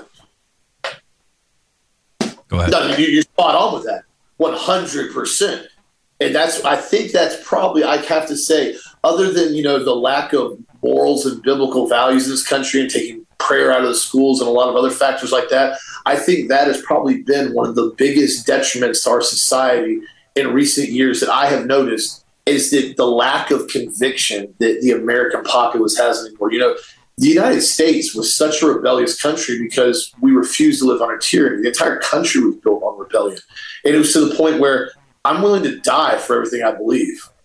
Go ahead. No, you're spot on with that. 100%. And I think that's probably, I have to say, other than, the lack of morals and biblical values in this country and taking prayer out of the schools and a lot of other factors like that, I think that has probably been one of the biggest detriments to our society in recent years that I have noticed, is that the lack of conviction that the American populace has anymore. The United States was such a rebellious country because we refused to live under tyranny. The entire country was built on rebellion. And it was to the point where I'm willing to die for everything I believe.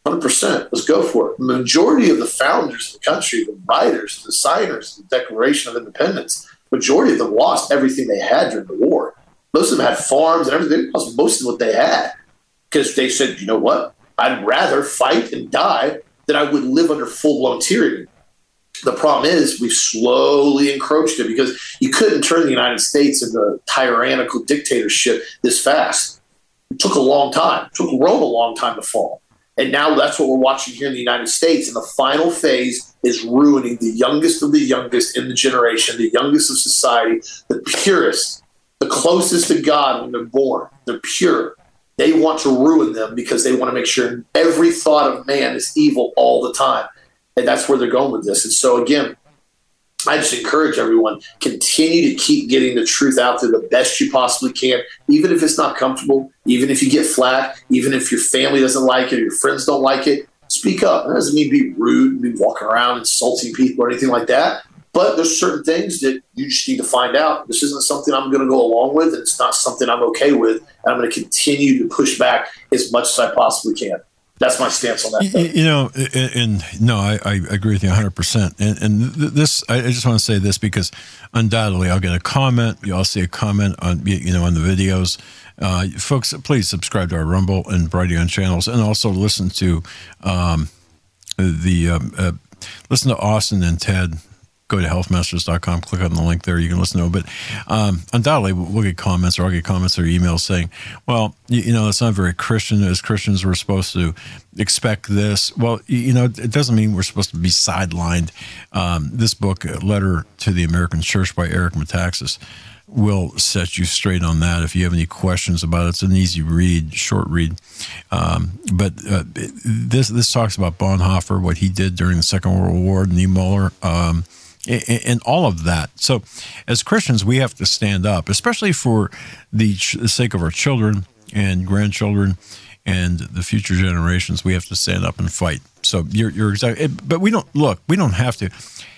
100%. Let's go for it. The majority of the founders of the country, the writers, the signers, the Declaration of Independence, majority of them lost everything they had during the war. Most of them had farms and everything. They lost most of what they had because they said, you know what? I'd rather fight and die than I would live under full-blown tyranny. The problem is we've slowly encroached it because you couldn't turn the United States into a tyrannical dictatorship this fast. It took a long time. It took Rome a long time to fall. And now that's what we're watching here in the United States. And the final phase is ruining the youngest of the youngest in the generation, the youngest of society, the purest, the closest to God when they're born. They're pure. They want to ruin them because they want to make sure every thought of man is evil all the time. And that's where they're going with this. And so, again, I just encourage everyone, continue to keep getting the truth out there the best you possibly can, even if it's not comfortable, even if you get flack, even if your family doesn't like it or your friends don't like it. Speak up. It doesn't mean be rude, be walking around insulting people or anything like that. But there's certain things that you just need to find out. This isn't something I'm going to go along with, and it's not something I'm okay with. And I'm going to continue to push back as much as I possibly can. That's my stance on that. You know, I agree with you 100%. And this, I just want to say this because undoubtedly I'll get a comment. I'll see a comment on, on the videos. Folks, please subscribe to our Rumble and Brighteon channels, and also listen to listen to Austin and Ted. Go to healthmasters.com, click on the link there. You can listen to it. But undoubtedly, we'll get comments, or I'll get comments or emails saying, well, that's not very Christian. As Christians, we're supposed to expect this. Well, it doesn't mean we're supposed to be sidelined. This book, Letter to the American Church by Eric Metaxas, will set you straight on that. If you have any questions about it, it's an easy read, short read. But this talks about Bonhoeffer, what he did during the Second World War, Niemöller, and all of that. So as Christians, we have to stand up, especially for the sake of our children and grandchildren and the future generations. We have to stand up and fight. So you're exactly, but we don't have to.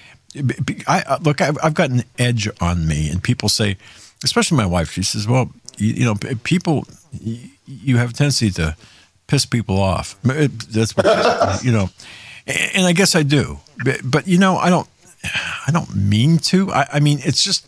I've got an edge on me, and people say, especially my wife, she says, well, people, you have a tendency to piss people off. That's what she says, and I guess I do, but I don't mean to. I mean, it's just,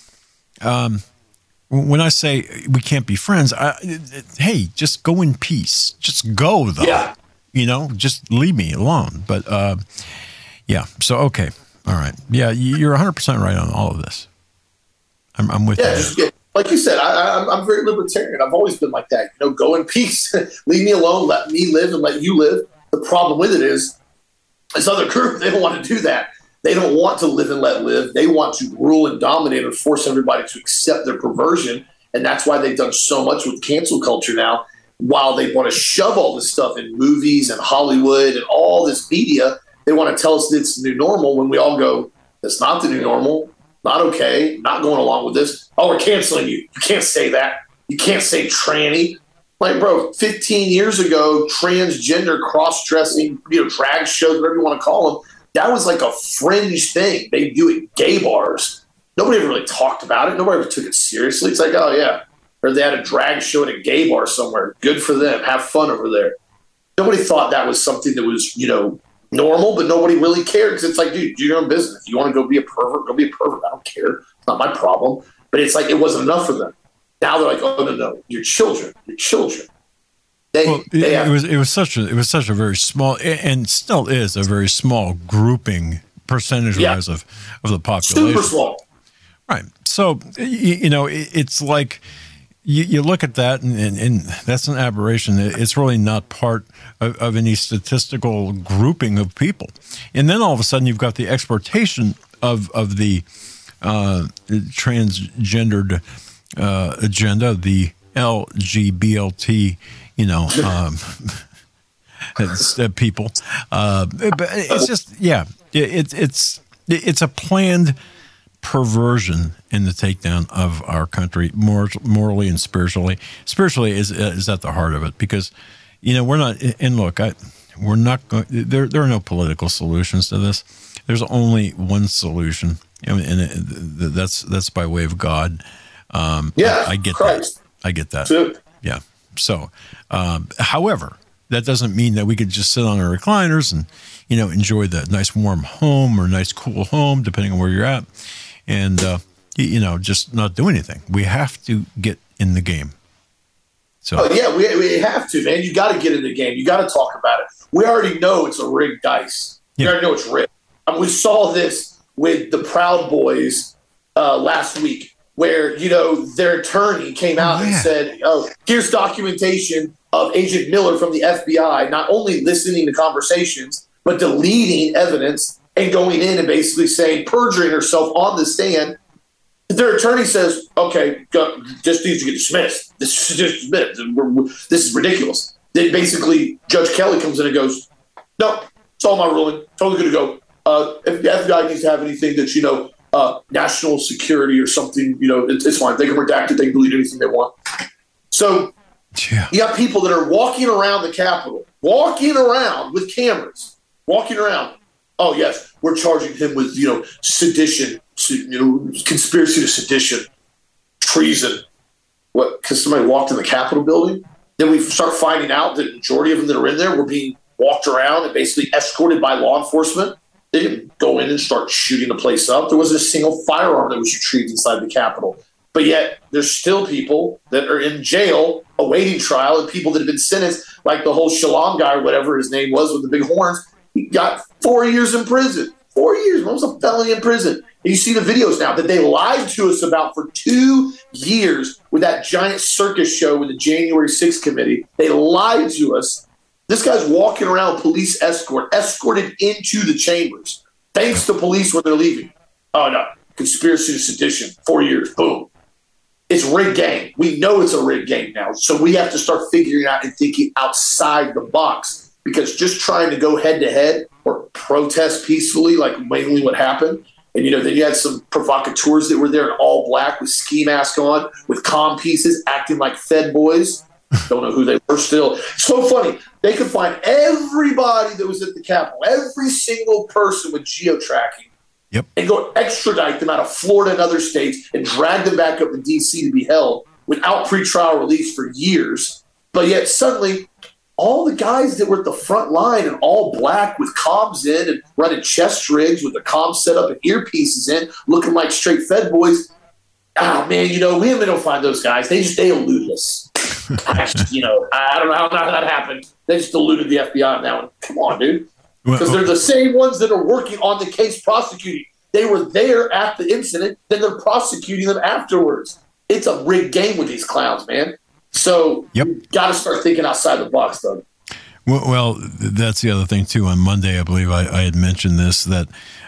when I say we can't be friends, hey, just go in peace. Just go, though. Yeah. Just leave me alone. But, yeah. So, okay. All right. Yeah, you're 100% right on all of this. I'm with you. Like you said, I'm very libertarian. I've always been like that. Go in peace. Leave me alone. Let me live and let you live. The problem with it is this other group, they don't want to do that. They don't want to live and let live. They want to rule and dominate and force everybody to accept their perversion. And that's why they've done so much with cancel culture now. While they want to shove all this stuff in movies and Hollywood and all this media, they want to tell us that it's the new normal when we all go, that's not the new normal, not okay, not going along with this. Oh, we're canceling you. You can't say that. You can't say tranny. Like, bro, 15 years ago, transgender, cross-dressing, drag shows, whatever you want to call them, that was like a fringe thing. They do it at gay bars. Nobody ever really talked about it. Nobody ever took it seriously. It's like, oh, yeah. Or they had a drag show at a gay bar somewhere. Good for them. Have fun over there. Nobody thought that was something that was, normal, but nobody really cared because it's like, dude, do your own business. If you want to go be a pervert, go be a pervert. I don't care. It's not my problem. But it's like it wasn't enough for them. Now they're like, oh, no. Your children. It was such a very small, and still is a very small grouping percentage-wise of the population. Super small. Right. So, it's like you look at that, and that's an aberration. It's really not part of any statistical grouping of people. And then all of a sudden, you've got the exportation of the transgendered agenda, the LGBLT, people. But it's just, it's a planned perversion in the takedown of our country, morally and spiritually. Spiritually is at the heart of it because, we're not. And look, we're not going. There are no political solutions to this. There's only one solution, and that's by way of God. I get Christ. that. I get that. True. Yeah. So, however, that doesn't mean that we could just sit on our recliners and, enjoy the nice warm home or nice cool home, depending on where you're at, and, just not do anything. We have to get in the game. So, we have to, man. You got to get in the game. You got to talk about it. We already know it's a rigged dice. We already know it's rigged. We saw this with the Proud Boys last week, where, their attorney came out and said, here's documentation of Agent Miller from the FBI, not only listening to conversations, but deleting evidence and going in and basically saying, perjuring herself on the stand. Their attorney says, okay, this needs to get dismissed. This is ridiculous. Then basically Judge Kelly comes in and goes, no, it's all my ruling. Totally good to go. If the FBI needs to have anything that, national security or something, it's fine. They can redact it. They can delete anything they want. So you got people that are walking around the Capitol, walking around with cameras, walking around. Oh, yes, we're charging him with, sedition, conspiracy to sedition, treason. What? Because somebody walked in the Capitol building? Then we start finding out that the majority of them that are in there were being walked around and basically escorted by law enforcement. They didn't go in and start shooting the place up. There wasn't a single firearm that was retrieved inside the Capitol. But yet there's still people that are in jail awaiting trial, and people that have been sentenced, like the whole Shalom guy or whatever his name was with the big horns. He got 4 years in prison. 4 years. What was a felony in prison? And you see the videos now that they lied to us about for 2 years with that giant circus show with the January 6th committee. They lied to us. This guy's walking around with police escorted into the chambers. Thanks to police when they're leaving. Oh, no. Conspiracy to sedition. 4 years. Boom. It's rigged game. We know it's a rigged game now. So we have to start figuring out and thinking outside the box, because just trying to go head-to-head or protest peacefully, like mainly what happened, and, then you had some provocateurs that were there in all black with ski mask on, with comm pieces, acting like Fed boys. Don't know who they were still. So funny. They could find everybody that was at the Capitol, every single person with geo-tracking, and go extradite them out of Florida and other states and drag them back up to D.C. to be held without pretrial release for years. But yet suddenly all the guys that were at the front line in all black with comms in and running chest rigs with the comms set up and earpieces in, looking like straight Fed boys. Oh, man, we don't find those guys. They elude us. I don't know how that happened. They just eluded the FBI on that one. Come on, dude. Because they're the same ones that are working on the case prosecuting. They were there at the incident, then they're prosecuting them afterwards. It's a rigged game with these clowns, man. So you got to start thinking outside the box, though. Well, that's the other thing, too. On Monday, I believe I had mentioned this, that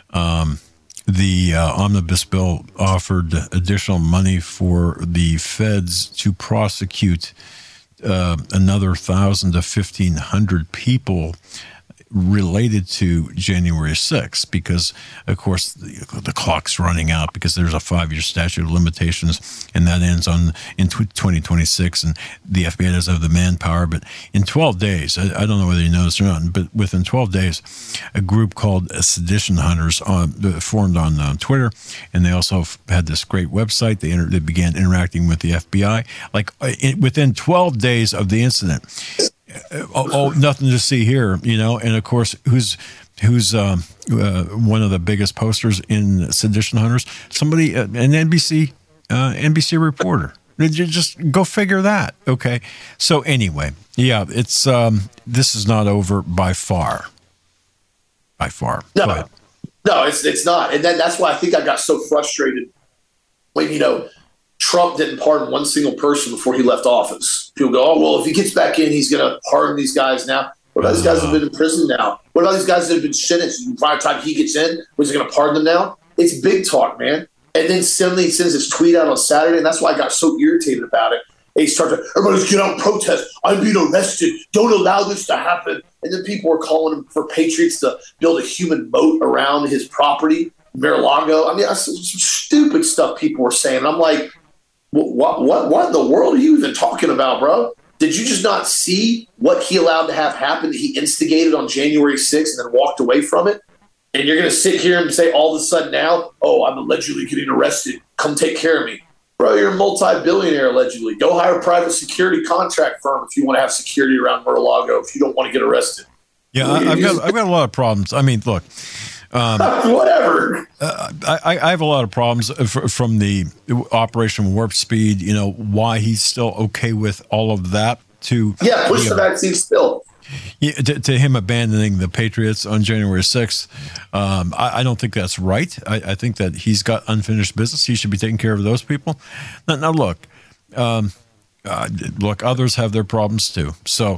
the omnibus bill offered additional money for the feds to prosecute another 1,000 to 1,500 people related to January 6th, because, of course, the clock's running out because there's a 5-year statute of limitations, and that ends in 2026, and the FBI doesn't have the manpower. But in 12 days, I don't know whether you know this or not, but within 12 days, a group called Sedition Hunters formed on Twitter, and they also had this great website. They began interacting with the FBI. Within 12 days of the incident, nothing to see here, and of course, who's one of the biggest posters in Sedition Hunters? Somebody, an NBC reporter. Just go figure that. Okay. So anyway, it's this is not over by far. By far. No, it's not, and that's why I think I got so frustrated when Trump didn't pardon one single person before he left office. People go, oh, well, if he gets back in, he's going to pardon these guys now. What about these guys that have been in prison now? What about these guys that have been sentenced? By the time he gets in, was he going to pardon them now? It's big talk, man. And then suddenly he sends his tweet out on Saturday, and that's why I got so irritated about it. And he started, everybody's get out and protest. I'm being arrested. Don't allow this to happen. And then people were calling him for patriots to build a human moat around his property, Mar-a-Lago. I mean, that's some stupid stuff people were saying. And I'm like, what in the world are you even talking about, bro? Did you just not see what he allowed to have happen that he instigated on January 6th and then walked away from it? And you're going to sit here and say all of a sudden now, oh, I'm allegedly getting arrested. Come take care of me. Bro, you're a multi-billionaire, allegedly. Go hire a private security contract firm if you want to have security around Mar-a-Lago if you don't want to get arrested. Yeah, I've got a lot of problems. I mean, look. Whatever. I have a lot of problems from the Operation Warp Speed, why he's still okay with all of that. Push the vaccine still. Yeah, to him abandoning the Patriots on January 6th, I don't think that's right. I think that he's got unfinished business. He should be taking care of those people. Now look, others have their problems too. So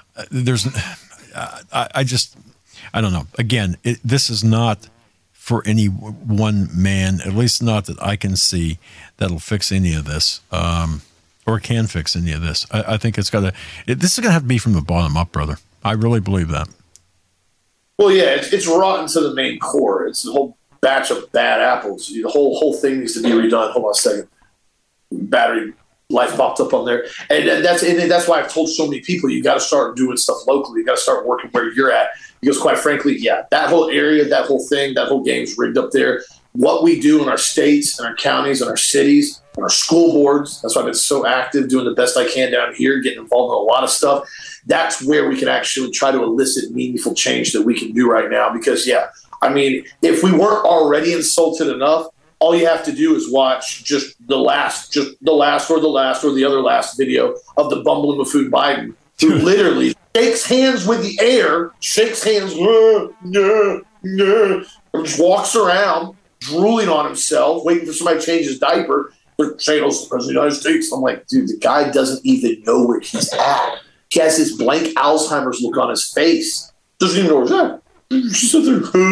I don't know. Again, this is not for any one man, at least not that I can see, that'll fix any of this. Or can fix any of this. I think this is going to have to be from the bottom up, brother. I really believe that. Well, yeah, it's rotten to the main core. It's a whole batch of bad apples. The whole thing needs to be redone. Hold on a second. Battery life popped up on there. And that's why I've told so many people, you got to start doing stuff locally. You got to start working where you're at. Because quite frankly, that whole area, that whole thing, that whole game's rigged up there. What we do in our states and our counties and our cities and our school boards, that's why I've been so active, doing the best I can down here, getting involved in a lot of stuff. That's where we can actually try to elicit meaningful change that we can do right now. Because, if we weren't already insulted enough, all you have to do is watch just the last or the other last video of the bumbling buffoon Biden, who literally shakes hands with the air, and just walks around drooling on himself, waiting for somebody to change his diaper. They're saying, "Oh, the President of the United States." I'm like, dude, the guy doesn't even know where he's at. He has this blank Alzheimer's look on his face. Doesn't even know where he's at. She said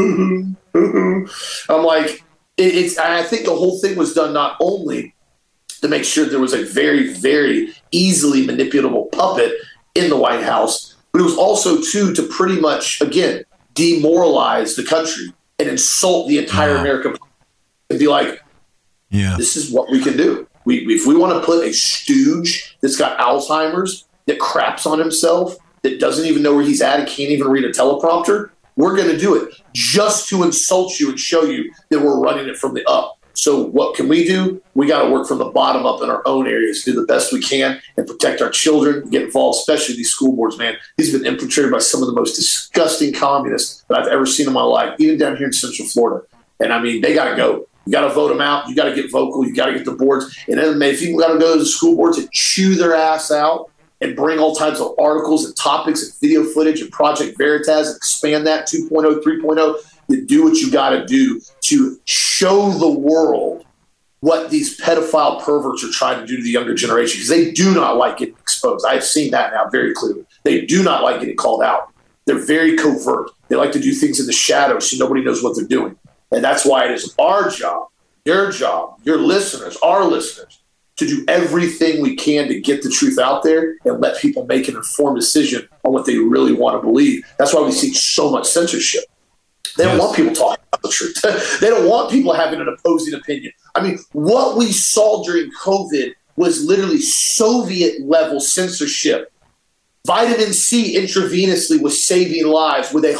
there. I'm like, I think the whole thing was done not only to make sure there was a very, very easily manipulable puppet in the White House, but it was also, too, to pretty much, again, demoralize the country and insult the entire American public and be like, this is what we can do. If we want to put a stooge that's got Alzheimer's, that craps on himself, that doesn't even know where he's at and can't even read a teleprompter, we're going to do it just to insult you and show you that we're running it from the up. So what can we do? We got to work from the bottom up in our own areas, do the best we can, and protect our children, get involved, especially these school boards, man. These have been infiltrated by some of the most disgusting communists that I've ever seen in my life, even down here in Central Florida. And, they got to go. You got to vote them out. You got to get vocal. You got to get the boards. And then if you got to go to the school boards and chew their ass out and bring all types of articles and topics and video footage and Project Veritas and expand that 2.0, 3.0, you do what you got to do to show the world what these pedophile perverts are trying to do to the younger generation, because they do not like getting exposed. I've seen that now very clearly. They do not like getting called out. They're very covert. They like to do things in the shadows so nobody knows what they're doing. And that's why it is our job, your listeners, our listeners, to do everything we can to get the truth out there and let people make an informed decision on what they really want to believe. That's why we see so much censorship. They don't want people talking about the truth. They don't want people having an opposing opinion. What we saw during COVID was literally Soviet-level censorship. Vitamin C intravenously was saving lives with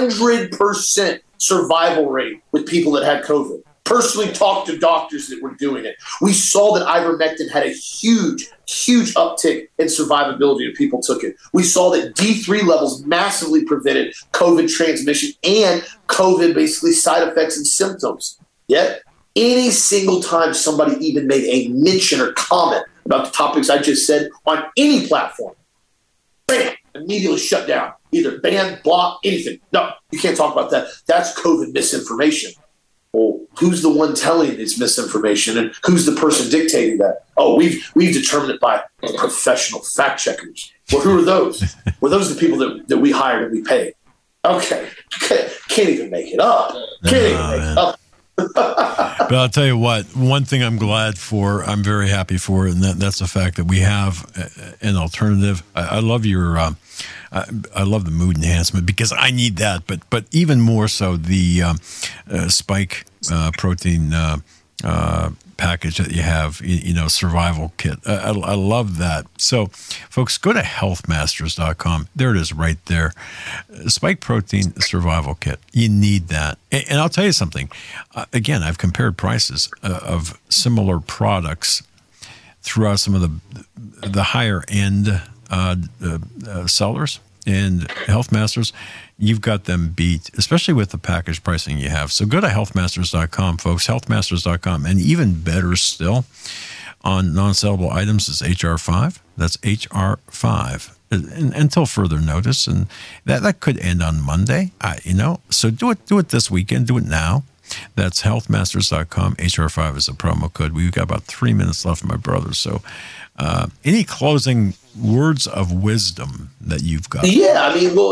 100% survival rate with people that had COVID. Personally talked to doctors that were doing it. We saw that ivermectin had a huge uptick in survivability if people took it. We saw that D3 levels massively prevented COVID transmission and COVID basically side effects and symptoms. Yet, any single time somebody even made a mention or comment about the topics I just said on any platform, bam, immediately shut down. Either ban, block, anything. No, you can't talk about that. That's COVID misinformation. Well, who's the one telling this misinformation, and who's the person dictating that? Oh, we've determined it by professional fact checkers. Well, who are those? Well, those are the people that we hired and we paid. Okay, can't even make it up. But I'll tell you what, one thing I'm glad for, I'm very happy for, and that's the fact that we have an alternative. I love your, I love the mood enhancement because I need that, but even more so the spike protein package that you have, survival kit. I love that. So, folks, go to healthmasters.com. There it is right there. Spike protein survival kit. You need that. And I'll tell you something. Again, I've compared prices of similar products throughout some of the higher end sellers and Health Masters, you've got them beat, especially with the package pricing you have. So go to healthmasters.com, folks, healthmasters.com. And even better still, on non-sellable items is HR5. That's HR5 until further notice. And that could end on Monday, So do it this weekend. Do it now. That's healthmasters.com. HR5 is a promo code. We've got about 3 minutes left, my brother. So any closing words of wisdom that you've got? Yeah, I mean,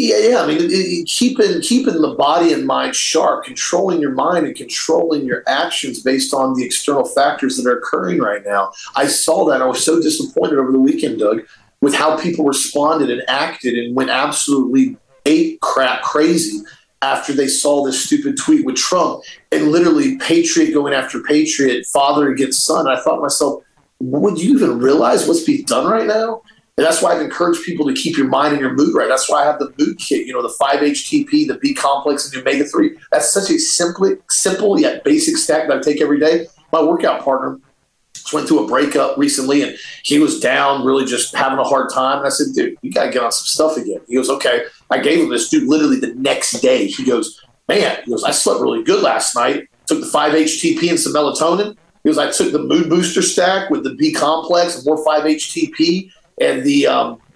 keeping the body and mind sharp, controlling your mind and controlling your actions based on the external factors that are occurring right now. I saw that. I was so disappointed over the weekend, Doug, with how people responded and acted and went absolutely crazy after they saw this stupid tweet with Trump and literally patriot going after patriot, father against son. I thought to myself, would you even realize what's being done right now? And that's why I've encouraged people to keep your mind and your mood right. That's why I have the mood kit, the 5-HTP, the B complex, and the omega-3. That's such a simple yet basic stack that I take every day. My workout partner just went through a breakup recently, and he was down, really just having a hard time. And I said, dude, you got to get on some stuff again. He goes, okay. I gave him this, dude, literally the next day. He goes, man, I slept really good last night. Took the 5-HTP and some melatonin. He goes, I took the mood booster stack with the B complex and more 5-HTP and the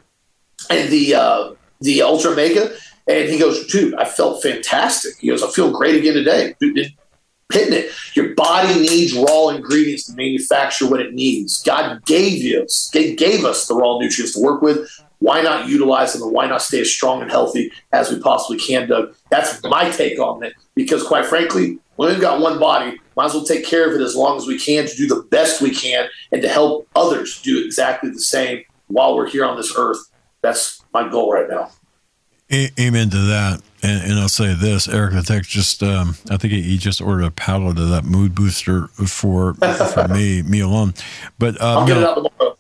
Ultra Omega. And he goes, dude, I felt fantastic. He goes, I feel great again today. Dude, hitting it. Your body needs raw ingredients to manufacture what it needs. God gave us the raw nutrients to work with. Why not utilize them, and why not stay as strong and healthy as we possibly can, Doug? That's my take on it, because quite frankly, when we've got one body, might as well take care of it as long as we can to do the best we can and to help others do exactly the same while we're here on this earth. That's my goal right now. Amen to that. And I'll say this, Eric the Tech just, I think he just ordered a pallet of that mood booster for me alone. But I'll get it out tomorrow.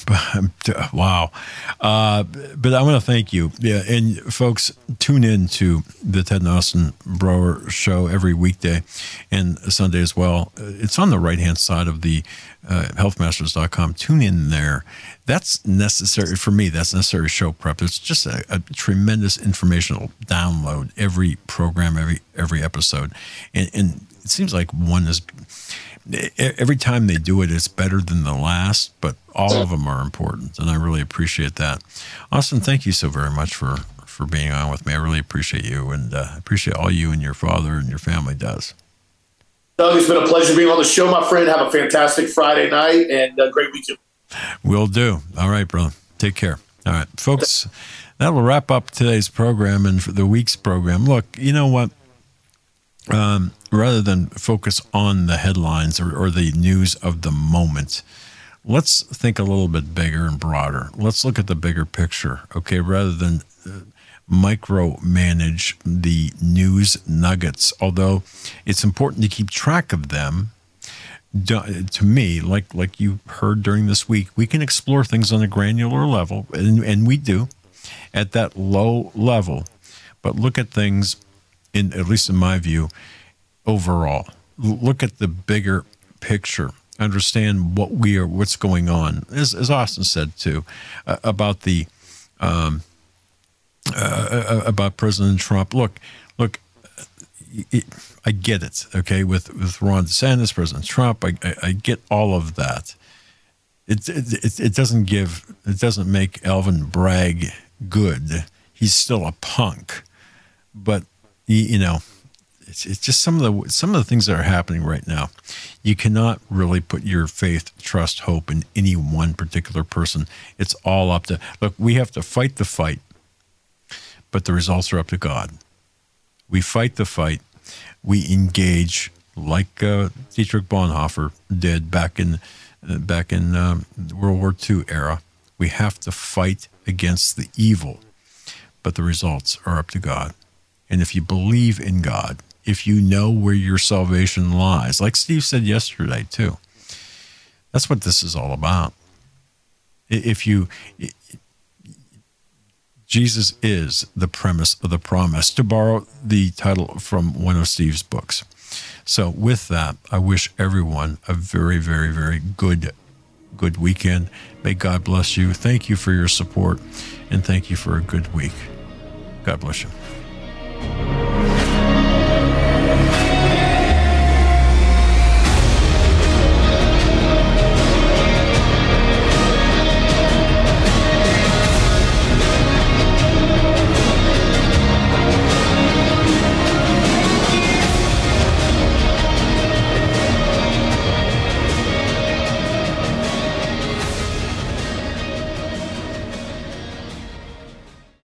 Wow. But I want to thank you. Yeah. And folks, tune in to the Ted and Austin Broer show every weekday and Sunday as well. It's on the right-hand side of the healthmasters.com. Tune in there. That's necessary for me. That's necessary show prep. It's just a tremendous informational download every program, every episode. And it seems like one is, every time they do it, it's better than the last, but all of them are important, and I really appreciate that. Austin, thank you so very much for being on with me. I really appreciate you, and appreciate all you and your father and your family does. Doug, it's been a pleasure being on the show, my friend. Have a fantastic Friday night and a great weekend. Will do. All right, brother. Take care. All right, folks, that will wrap up today's program and for the week's program. Look, you know what? Rather than focus on the headlines or the news of the moment, let's think a little bit bigger and broader. Let's look at the bigger picture, okay? Rather than micromanage the news nuggets, although it's important to keep track of them. To me, like you heard during this week, we can explore things on a granular level, and we do at that low level, but look at things, at least in my view, overall. Look at the bigger picture. Understand what's going on. As Austin said too, about about President Trump. Look. I get it. Okay, with Ron DeSantis, President Trump, I get all of that. It doesn't make Alvin Bragg good. He's still a punk, but it's just some of the things that are happening right now. You cannot really put your faith, trust, hope in any one particular person. It's all up to, look, we have to fight the fight, but the results are up to God. We fight the fight. We engage like Dietrich Bonhoeffer did back in World War II era. We have to fight against the evil, but the results are up to God. And if you believe in God, if you know where your salvation lies, like Steve said yesterday too, that's what this is all about. Jesus is the premise of the promise, to borrow the title from one of Steve's books. So with that, I wish everyone a very, very, very good good weekend. May God bless you. Thank you for your support, and thank you for a good week. God bless you.